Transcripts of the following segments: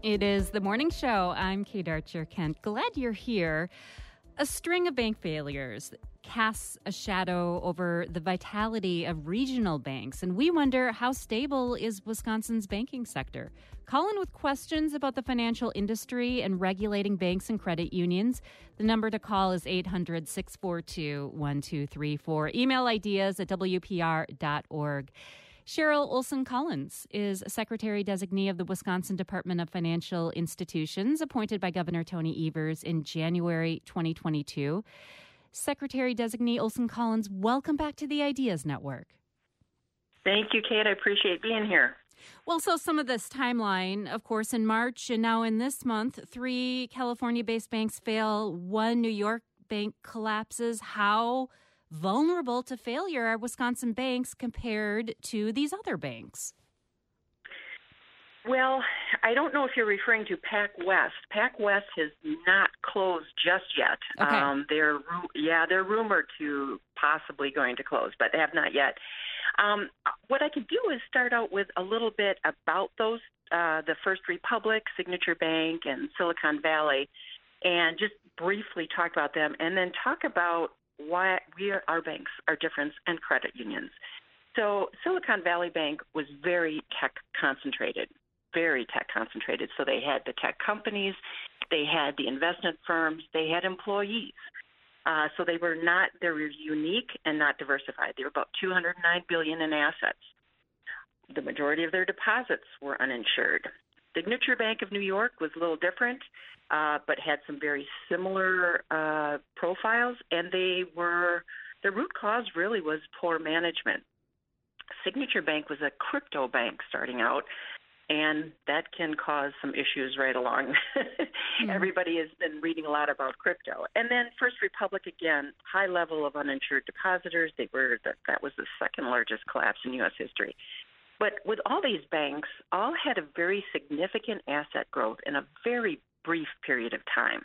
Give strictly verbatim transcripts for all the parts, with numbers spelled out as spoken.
It is the morning show. I'm Kate Archer-Kent. Glad you're here. A string of bank failures casts a shadow over the vitality of regional banks, and we wonder, how stable is Wisconsin's banking sector? Call in with questions about the financial industry and regulating banks and credit unions. The number to call is eight hundred, six four two, one two three four. Email ideas at w p r dot org. Cheryl Olson-Collins is Secretary Designee of the Wisconsin Department of Financial Institutions, appointed by Governor Tony Evers in January twenty twenty-two. Secretary Designee Olson-Collins, welcome back to the Ideas Network. Thank you, Kate. I appreciate being here. Well, so some of this timeline, of course, in March and now in this month, three California-based banks fail, one New York bank collapses. How vulnerable to failure are Wisconsin banks compared to these other banks? Well, I don't know if you're referring to PacWest. PacWest has not closed just yet. Okay. Um, they're yeah, they're rumored to possibly going to close, but they have not yet. Um, what I could do is start out with a little bit about those, uh, the First Republic, Signature Bank, and Silicon Valley, and just briefly talk about them, and then talk about why we are, our banks are different, and credit unions. So Silicon Valley Bank was very tech concentrated, very tech concentrated. So they had the tech companies, they had the investment firms, they had employees. Uh, so they were not, they were unique and not diversified. They were about two hundred nine billion dollars in assets. The majority of their deposits were uninsured. Signature Bank of New York was a little different, uh, but had some very similar uh, profiles, and they were, the root cause really was poor management. Signature Bank was a crypto bank starting out, and that can cause some issues right along. Mm-hmm. Everybody has been reading a lot about crypto. And then First Republic, again, high level of uninsured depositors. They were the, that was the second largest collapse in U S history. But with all these banks, all had a very significant asset growth in a very brief period of time.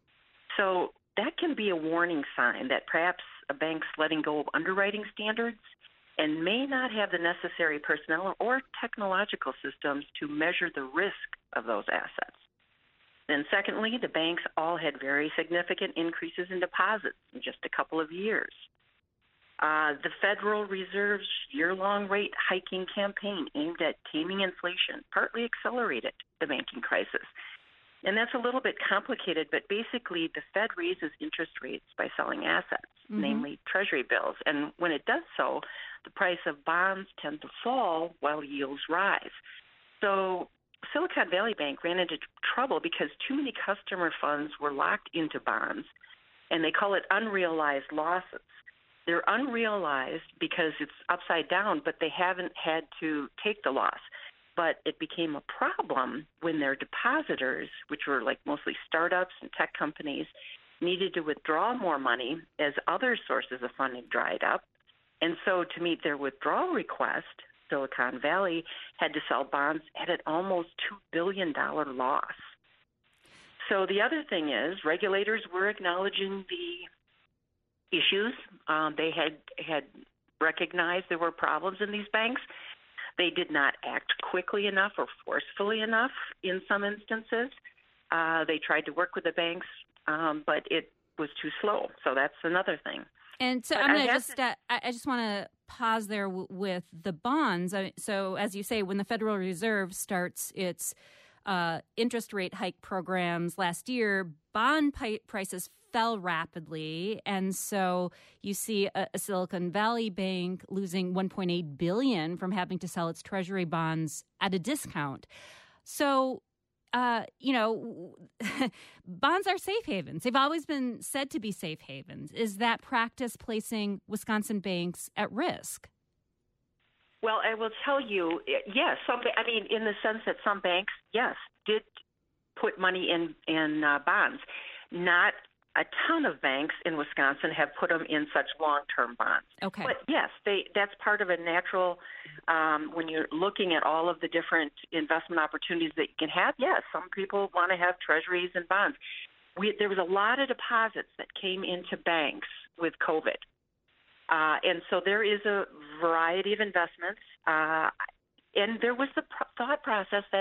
So that can be a warning sign that perhaps a bank's letting go of underwriting standards and may not have the necessary personnel or technological systems to measure the risk of those assets. Then secondly, the banks all had very significant increases in deposits in just a couple of years. Uh, the Federal Reserve's year-long rate hiking campaign aimed at taming inflation partly accelerated the banking crisis. And that's a little bit complicated, but basically the Fed raises interest rates by selling assets, mm-hmm. namely Treasury bills. And when it does so, the price of bonds tend to fall while yields rise. So Silicon Valley Bank ran into trouble because too many customer funds were locked into bonds, and they call it unrealized losses. They're unrealized because it's upside down, but they haven't had to take the loss. But it became a problem when their depositors, which were like mostly startups and tech companies, needed to withdraw more money as other sources of funding dried up. And so to meet their withdrawal request, Silicon Valley had to sell bonds at an almost two billion dollars loss. So the other thing is regulators were acknowledging the issues. Um, they had had recognized there were problems in these banks. They did not act quickly enough or forcefully enough in some instances. Uh, they tried to work with the banks, um, but it was too slow. So that's another thing. And so but I'm going to just, just, uh, I just want to pause there w- with the bonds. I, so as you say, when the Federal Reserve starts its uh, interest rate hike programs last year, bond pi- prices fell rapidly. And so you see a, a Silicon Valley Bank losing one point eight billion dollars from having to sell its treasury bonds at a discount. So, uh, you know, bonds are safe havens. They've always been said to be safe havens. Is that practice placing Wisconsin banks at risk? Well, I will tell you, yes. Some, I mean, in the sense that some banks, yes, did put money in in uh, bonds. Not a ton of banks in Wisconsin have put them in such long-term bonds. Okay. But yes, they that's part of a natural, um, when you're looking at all of the different investment opportunities that you can have, yes, some people want to have treasuries and bonds. We, there was a lot of deposits that came into banks with COVID. Uh, and so there is a variety of investments. Uh, and there was the pro- thought process that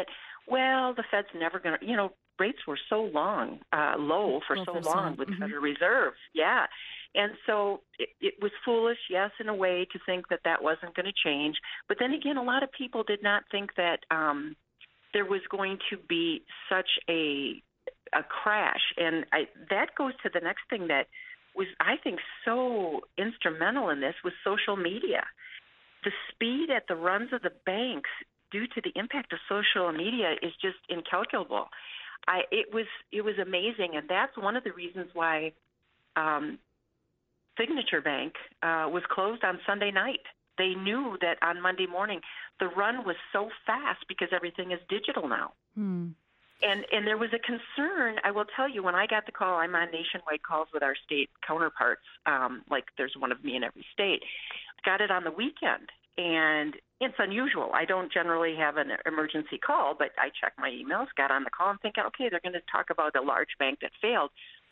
well, the Fed's never going to, you know, rates were so long, uh, low for Well, so for so long long. with Mhm. Federal Reserve. Yeah. And so it, it was foolish, yes, in a way, to think that that wasn't going to change. But then again, a lot of people did not think that um, there was going to be such a a crash. And I, that goes to the next thing that was, I think, so instrumental in this was social media. The speed at the runs of the banks due to the impact of social media is just incalculable. I, it was it was amazing, and that's one of the reasons why um, Signature Bank uh, was closed on Sunday night. They knew that on Monday morning the run was so fast because everything is digital now. Hmm. And and there was a concern, I will tell you, when I got the call, I'm on nationwide calls with our state counterparts, um, like there's one of me in every state. Got it on the weekend, and it's unusual. I don't generally have an emergency call, but I check my emails, got on the call, and thinking, okay, they're going to talk about a large bank that failed.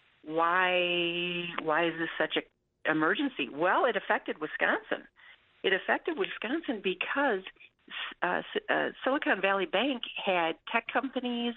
Why, why is this such an emergency? Well, it affected Wisconsin. It affected Wisconsin because Uh, uh, Silicon Valley Bank had tech companies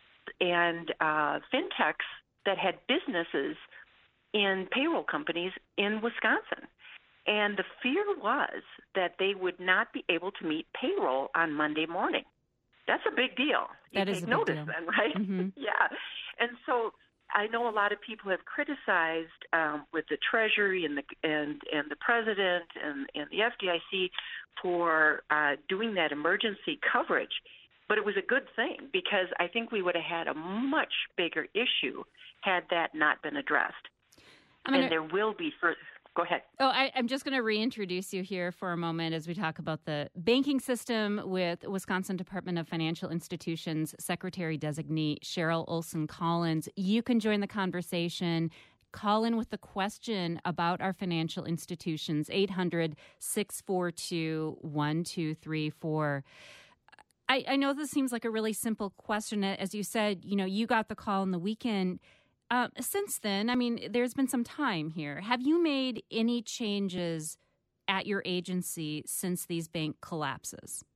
and uh, fintechs that had businesses in payroll companies in Wisconsin. And the fear was that they would not be able to meet payroll on Monday morning. That's a big deal. You That is take a big notice deal. then, right? Mm-hmm. Yeah. And so I know a lot of people have criticized um, with the Treasury and the and and the President and, and the F D I C for uh, doing that emergency coverage, but it was a good thing because I think we would have had a much bigger issue had that not been addressed. Gonna, and there will be further. Go ahead. Oh, I, I'm just going to reintroduce you here for a moment as we talk about the banking system with Wisconsin Department of Financial Institutions Secretary Designee Cheryl Olson Collins. You can join the conversation. Call in with a question about our financial institutions, eight hundred, six four two, one two three four. I, I know this seems like a really simple question. As you said, you know, you got the call on the weekend. Uh, since then, I mean, there's been some time here. Have you made any changes at your agency since these bank collapses?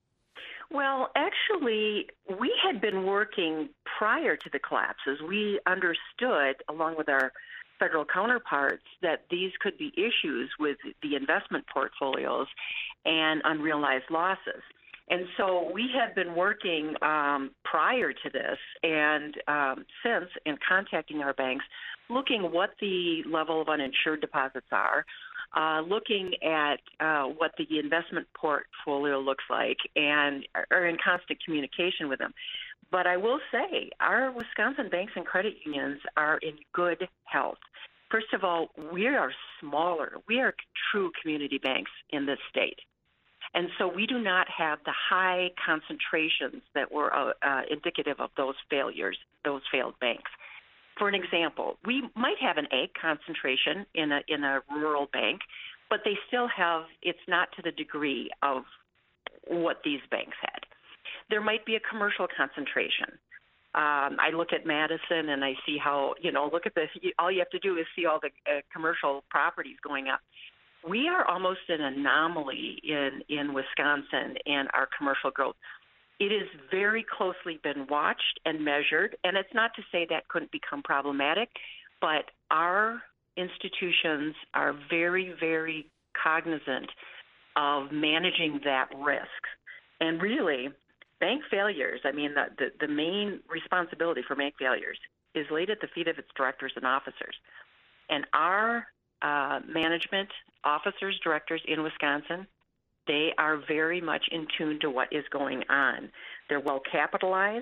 Well, actually, we had been working prior to the collapses. We understood, along with our federal counterparts, that these could be issues with the investment portfolios and unrealized losses. And so we had been working um, prior to this and um, since in contacting our banks, looking what the level of uninsured deposits are, uh, looking at uh, what the investment portfolio looks like, and are in constant communication with them. But I will say our Wisconsin banks and credit unions are in good health. First of all, we are smaller. We are true community banks in this state. And so we do not have the high concentrations that were uh, uh, indicative of those failures, those failed banks. For an example, we might have an ag concentration in a in a rural bank, but they still have, it's not to the degree of what these banks had. There might be a commercial concentration. Um, I look at Madison and I see how, you know, look at this. All you have to do is see all the uh, commercial properties going up. We are almost an anomaly in, in Wisconsin and our commercial growth. It has very closely been watched and measured, and it's not to say that couldn't become problematic, but our institutions are very, very cognizant of managing that risk. And really, bank failures, I mean, the, the, the main responsibility for bank failures is laid at the feet of its directors and officers. And our uh, management officers, directors in Wisconsin, they are very much in tune to what is going on. They're well capitalized.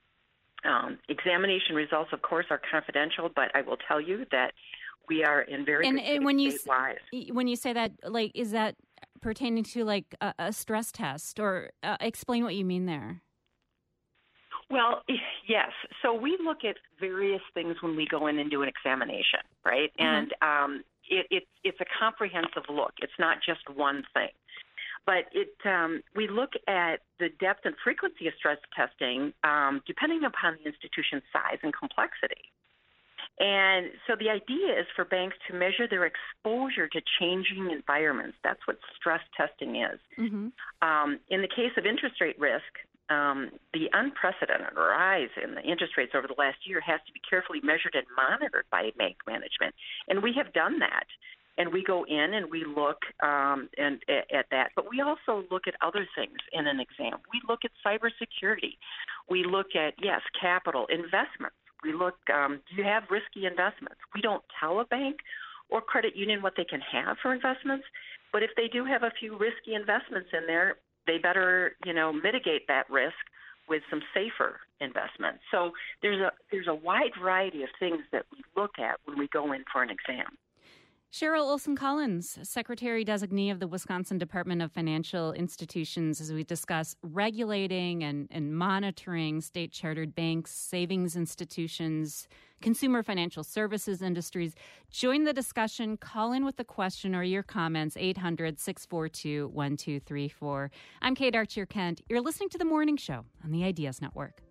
Um, examination results, of course, are confidential, but I will tell you that we are in very and, good shape and when you statewide. When you say that, like, is that pertaining to like a, a stress test, or uh, explain what you mean there? Well, yes. So we look at various things when we go in and do an examination, right? Mm-hmm. And um, it, it, it's a comprehensive look. It's not just one thing. But it, um, we look at the depth and frequency of stress testing um, depending upon the institution's size and complexity. And so the idea is for banks to measure their exposure to changing environments. That's what stress testing is. Mm-hmm. Um, in the case of interest rate risk, um, the unprecedented rise in the interest rates over the last year has to be carefully measured and monitored by bank management. And we have done that. And we go in and we look um, and, at that. But we also look at other things in an exam. We look at cybersecurity. We look at, yes, capital, investments. We look, um, do you have risky investments? We don't tell a bank or credit union what they can have for investments. But if they do have a few risky investments in there, they better, you know, mitigate that risk with some safer investments. So there's a there's a wide variety of things that we look at when we go in for an exam. Cheryl Olson Collins, Secretary Designee of the Wisconsin Department of Financial Institutions, as we discuss regulating and, and monitoring state-chartered banks, savings institutions, consumer financial services industries. Join the discussion. Call in with a question or your comments, eight hundred, six four two, one two three four. I'm Kate Archer-Kent. You're listening to The Morning Show on the Ideas Network.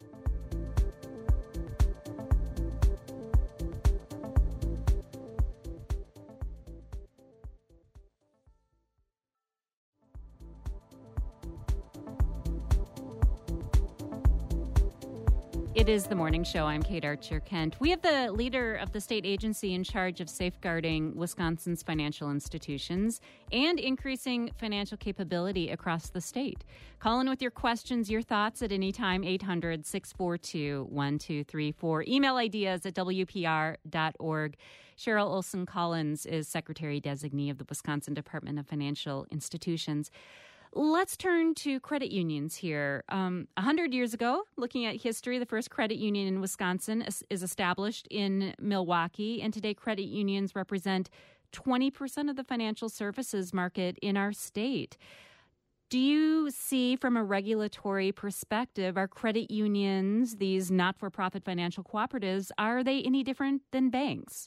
It is The Morning Show. I'm Kate Archer-Kent. We have the leader of the state agency in charge of safeguarding Wisconsin's financial institutions and increasing financial capability across the state. Call in with your questions, your thoughts at any time, eight hundred, six four two, one two three four. Email ideas at w p r dot org. Cheryl Olson Collins is Secretary Designee of the Wisconsin Department of Financial Institutions. Let's turn to credit unions here. Um, one hundred years ago, looking at history, the first credit union in Wisconsin is, is established in Milwaukee, and today credit unions represent twenty percent of the financial services market in our state. Do you see, from a regulatory perspective, are credit unions, these not-for-profit financial cooperatives, are they any different than banks?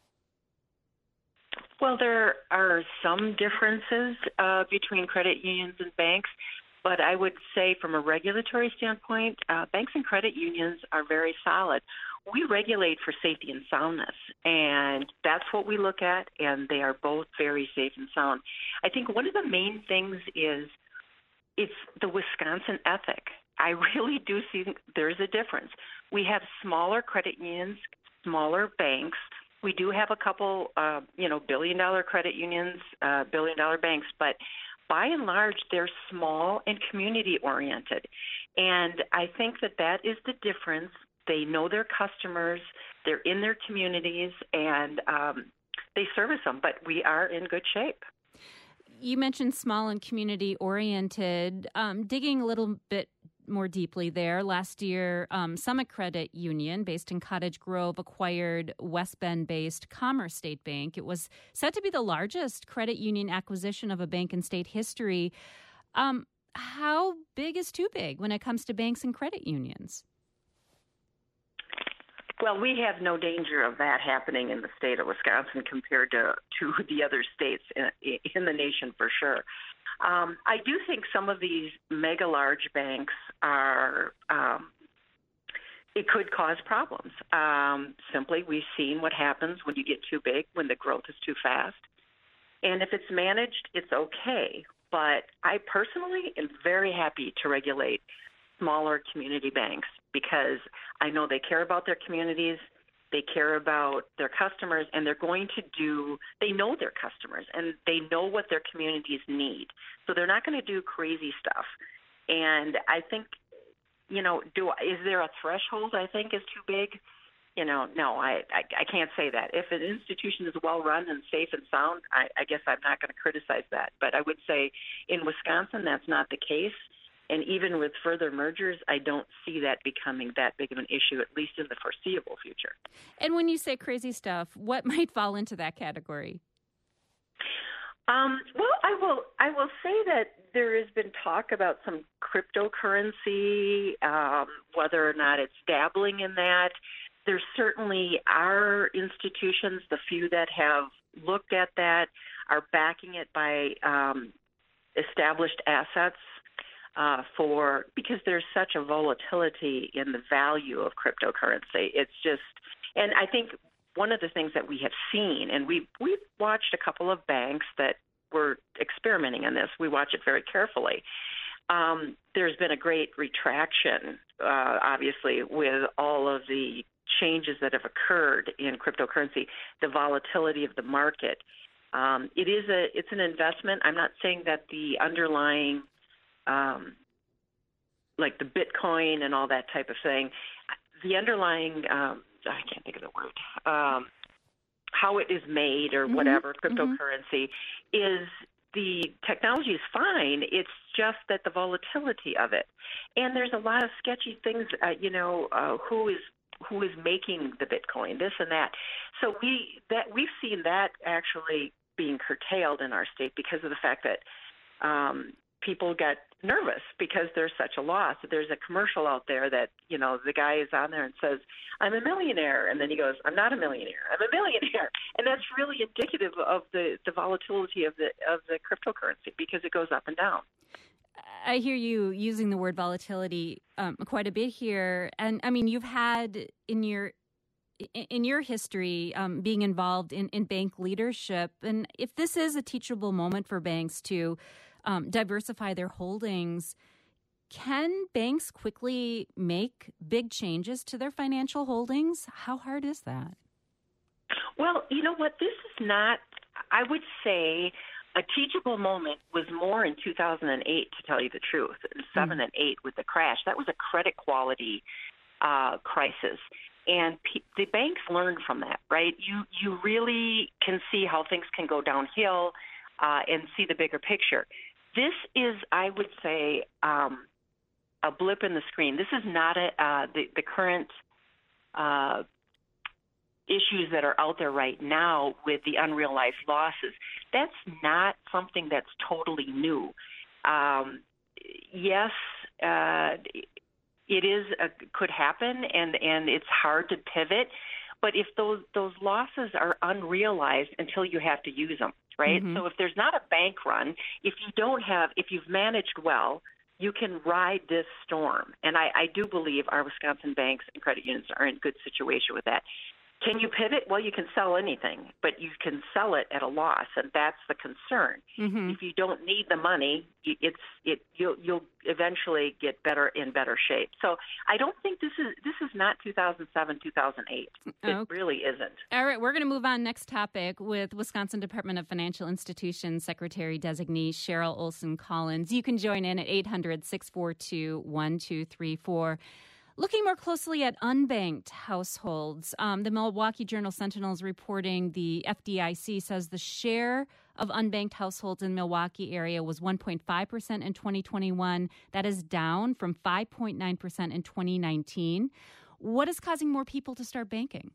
Well, there are some differences uh, between credit unions and banks, but I would say from a regulatory standpoint, uh, banks and credit unions are very solid. We regulate for safety and soundness, and that's what we look at, and they are both very safe and sound. I think one of the main things is it's the Wisconsin ethic. I really do see there's a difference. We have smaller credit unions, smaller banks. We do have a couple, uh, you know, billion-dollar credit unions, uh, billion-dollar banks, but by and large, they're small and community-oriented. And I think that that is the difference. They know their customers, they're in their communities, and um, they service them, but we are in good shape. You mentioned small and community-oriented. Um, digging a little bit more deeply there, last year, um, Summit Credit Union, based in Cottage Grove, acquired West Bend-based Commerce State Bank. It was said to be the largest credit union acquisition of a bank in state history. Um, how big is too big when it comes to banks and credit unions? Well, we have no danger of that happening in the state of Wisconsin compared to, to the other states in, in the nation, for sure. Um, I do think some of these mega large banks are, um, it could cause problems. Um, simply, we've seen what happens when you get too big, when the growth is too fast. And if it's managed, it's okay. But I personally am very happy to regulate smaller community banks because I know they care about their communities. They care about their customers, and they're going to do, they know their customers, and they know what their communities need. So they're not going to do crazy stuff. And I think, you know, do is there a threshold I think is too big? You know, no, I, I, I can't say that. If an institution is well-run and safe and sound, I, I guess I'm not going to criticize that. But I would say in Wisconsin, that's not the case. And even with further mergers, I don't see that becoming that big of an issue, at least in the foreseeable future. And when you say crazy stuff, what might fall into that category? Um, well, I will I will say that there has been talk about some cryptocurrency, um, whether or not it's dabbling in that. There certainly are institutions, the few that have looked at that, are backing it by um, established assets. Uh, for because there's such a volatility in the value of cryptocurrency. It's just, and I think one of the things that we have seen, and we we've watched a couple of banks that were experimenting in this. We watch it very carefully. um, there's been a great retraction, uh, obviously, with all of the changes that have occurred in cryptocurrency, the volatility of the market. Um, it is a it's an investment. I'm not saying that the underlying, um, like the Bitcoin and all that type of thing, the underlying um, I can't think of the word. Um, how it is made or mm-hmm. whatever, mm-hmm. cryptocurrency, is the technology is fine. It's just that the volatility of it. And there's a lot of sketchy things, uh, you know, uh, who is who is making the Bitcoin, this and that. So we that we've seen that actually being curtailed in our state because of the fact that um, people get nervous because there's such a loss. There's a commercial out there that, you know, the guy is on there and says, I'm a millionaire. And then he goes, I'm not a millionaire. I'm a millionaire. And that's really indicative of the, the volatility of the of the cryptocurrency because it goes up and down. I hear you using the word volatility um, quite a bit here. And I mean, you've had in your in your history um, being involved in, in bank leadership. And if this is a teachable moment for banks to Um, diversify their holdings, can banks quickly make big changes to their financial holdings? How hard is that? Well, you know what? This is not, I would say, a teachable moment was more in two thousand eight, to tell you the truth, seven mm. and eight with the crash. That was a credit quality uh, crisis. And pe- the banks learned from that, right? You, you really can see how things can go downhill uh, and see the bigger picture. This is, I would say, um, a blip in the screen. This is not a, uh, the, the current uh, issues that are out there right now with the unrealized losses. That's not something that's totally new. Um, yes, uh, it is a, could happen, and, and it's hard to pivot. But if those those losses are unrealized until you have to use them, right? Mm-hmm. So if there's not a bank run, if you don't have, if you've managed well, you can ride this storm. And I, I do believe our Wisconsin banks and credit unions are in good situation with that. Can you pivot? Well, you can sell anything, but you can sell it at a loss, and that's the concern. Mm-hmm. If you don't need the money, it's it you'll you'll eventually get better in better shape. So I don't think this is this is not two thousand seven, two thousand eight. It okay. really isn't. All right, we're going to move on. Next topic with Wisconsin Department of Financial Institutions Secretary Designee Cheryl Olson Collins. You can join in at eight hundred, six four two, one two three four. Looking more closely at unbanked households, um, the Milwaukee Journal-Sentinel is reporting the F D I C says the share of unbanked households in Milwaukee area was one point five percent in twenty twenty-one. That is down from five point nine percent in twenty nineteen. What is causing more people to start banking?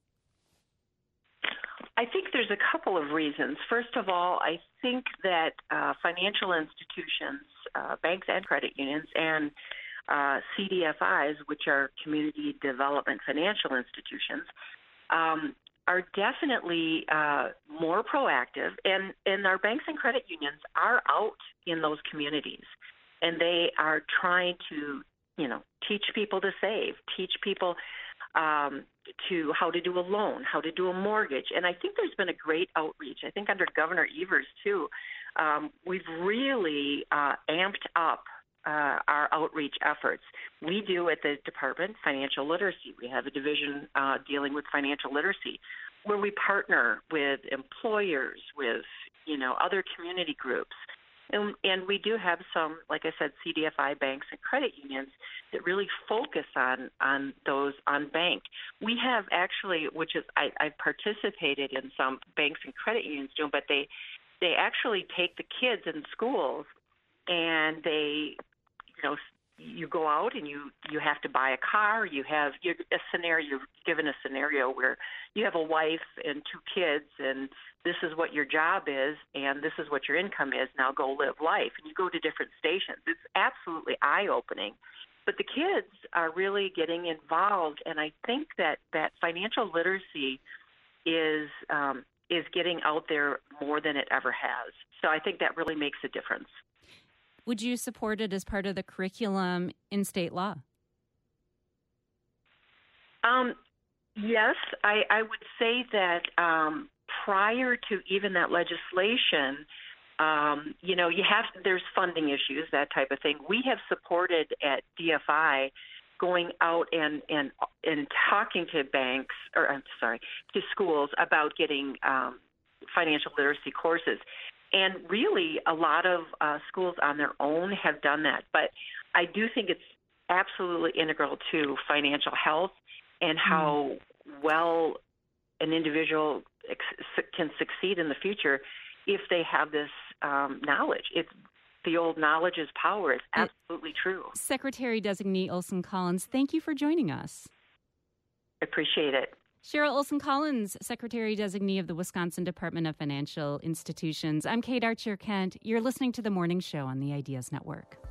I think there's a couple of reasons. First of all, I think that uh, financial institutions, uh, banks and credit unions, and Uh, C D F Is, which are community development financial institutions, um, are definitely uh, more proactive, and, and our banks and credit unions are out in those communities, and they are trying to, you know, teach people to save, teach people um, to how to do a loan, how to do a mortgage, and I think there's been a great outreach. I think under Governor Evers, too, um, we've really uh, amped up Uh, our outreach efforts. We do at the Department Financial Literacy. We have a division uh, dealing with financial literacy where we partner with employers, with, you know, other community groups. And, and we do have some, like I said, C D F I banks and credit unions that really focus on, on those unbanked. We have actually, which is, I, I've participated in some banks and credit unions doing, but they, they actually take the kids in schools and they, you know, you go out and you, you have to buy a car. You have you're a scenario. You're given a scenario where you have a wife and two kids, and this is what your job is, and this is what your income is. Now go live life, and you go to different stations. It's absolutely eye-opening. But the kids are really getting involved, and I think that, that financial literacy is um, is getting out there more than it ever has. So I think that really makes a difference. Would you support it as part of the curriculum in state law? Um, yes, I, I would say that um, prior to even that legislation, Um, you know, you have there's funding issues, that type of thing. We have supported at D F I going out and and and talking to banks, or I'm sorry, to schools about getting um, financial literacy courses. And really, a lot of uh, schools on their own have done that. But I do think it's absolutely integral to financial health and how mm. well an individual ex- can succeed in the future if they have this um, knowledge. It's the old knowledge is power. It's absolutely uh, true. Secretary Designee Olson Collins, thank you for joining us. Appreciate it. Cheryl Olson Collins, Secretary Designee of the Wisconsin Department of Financial Institutions. I'm Kate Archer Kent. You're listening to The Morning Show on the Ideas Network.